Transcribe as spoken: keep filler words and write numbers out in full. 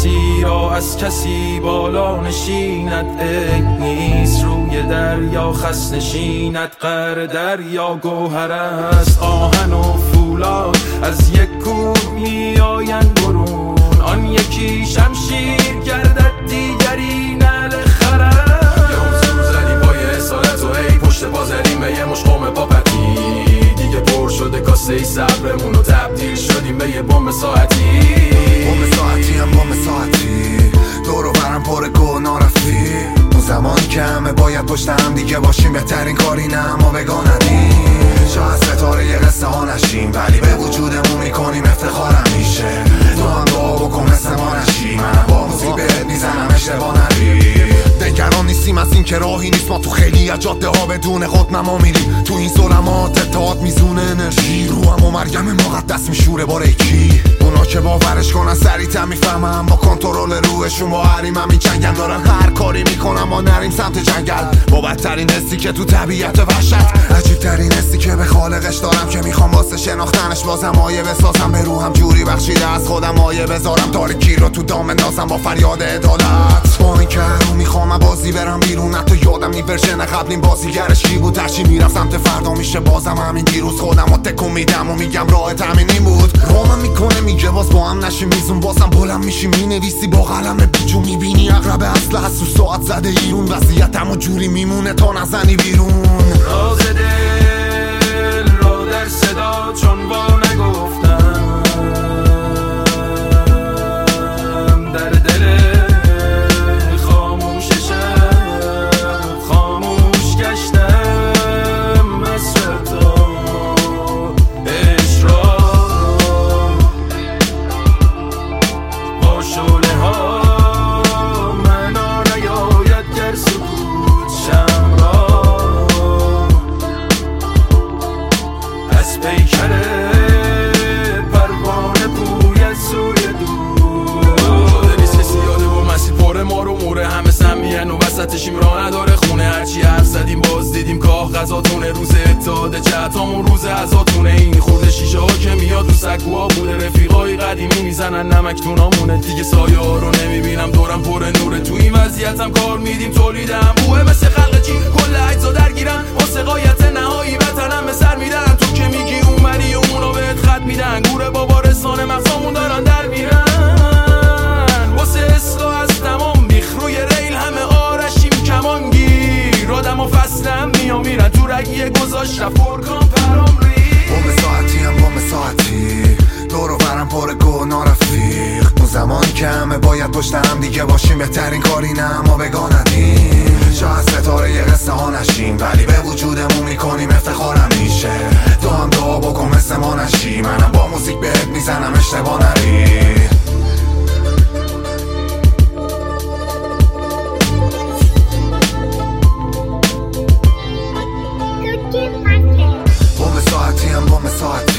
کسی را از کسی بالا نشیند، عیب نیست روی دریا خس نشیند. قعر دریا گوهر است، آهن و فولاد از یک کوه می آیند برون. آن یکی شمشیر گردد دیگری نعل خرد. یه حضور زدیم با یه اصالت و ای پشت پا زدیم به یه مشقوم پاپتی. دیگه پر شده کاسه ای صبرمون و تبدیل شدیم به یه بمب ساعتی. بمب ساعتی هم بمب ساعتی، دور و برم پر گناه رفتی. اون زمان که همه باید پشت هم دیگه باشیم، بهترین کاری نه اما بگاه ندیم. شاید ستاره یه قصه ها نشیم، ولی به وجودمون میکنیم افتخارم میشه. تو هم دعا بکن مثل ما نشی، منم با موزیک بهت میزنم اشتباه نری. نگران نیستیم از این که راهی نیست، ما تو خیلی از جاده ها بدون خودنما میریم. تو این ظلمات اتحاد میزونه انرژی، رو هم و مریم مقدس میشوره با ریکی. اونا که باورش کنن سریع‌تر میفهمم، با کنترل روحشون با حریم همین چنگن. دارن هر کاری میکنم ما نریم سمت جنگل، با بدترین حسی که تو طبیعت وحشت. عجیب ترین حسی که به خالقش دارم، که میخوام واسه شناختنش بازم آیه بسازم. به روحم جوری بخشیده از خودم آیه بذارم، تاریکی رو تو دام اندازم با فریاد عدالت. با این که رو میخوام بازی برم بیرون، حتی یادم نی ورژن قبلیم بازیگرش کی بود. هرچی میرم سمت فردا میشه بازم همین دیروز. خودم رو تکون میدم و میگم راه تامین این بود. رومم میکنه میگه باز با هم نشیم میزون، بازم بلند میشی مینویسی با قلم بیجون. میبینی اقرب اصل هست و ساعت زده ایرون، وضعیتم و جوری میمونه تا نزنی بیرون. راز دل را در صدا چون با نگفتم، در دل خاموش شب خاموش گشتم. مصر تو عشق را با شعله ها منا نیاید گر سکوت شم را. از پیکر پروانه بوید سوی دور. شده نیست کسی یاده و مسیر پاره ما رو موره. همه سمیهن و وسطشیم راه نداره خونه. هرچی حرف زدیم باز دیدیم کاه غذاتونه. روز اتحاد جهتامون روز عزاتونه. این خورده شیشه ها که میاد رو سکوها بوده. رفیقای قدیمی میزنن نمک تونامونه. دیگه سایه ها رو نمیبینم دورم پر نوره. تو این وضعیتم کار میدیم تولیدم بوه مثل خلق چین. کل اجزا درگیرن واسه قایت نهایی وطنم به سر میدن. تو که میگی اومدی و اونا بهت خط میدن. گوره بابا رسانه مغزامون دارن در میرن. واسه اصلاح از تمام بیخ روی ریل همه آرشیم کمانگیر. آدم و فصلم میام میرن تو رگیه گذاشت رفت برکان پرام ری. بمب ساعتی هم بمب ساعتی، دور و برم پر گناه رفیق. اون زمان که همه باید پشت هم دیگه باشیم، بهترین کاری نه اما بگاه ندیم. شاید ستاره یه قصه ها نشیم، ولی به وجودمون میکنیم افتخارم میشه. تو هم دعا بکن مثل ما نشی، منم با موزیک بهت میزنم اشتباه نری. بمب ساعتی هم بمب ساعتی،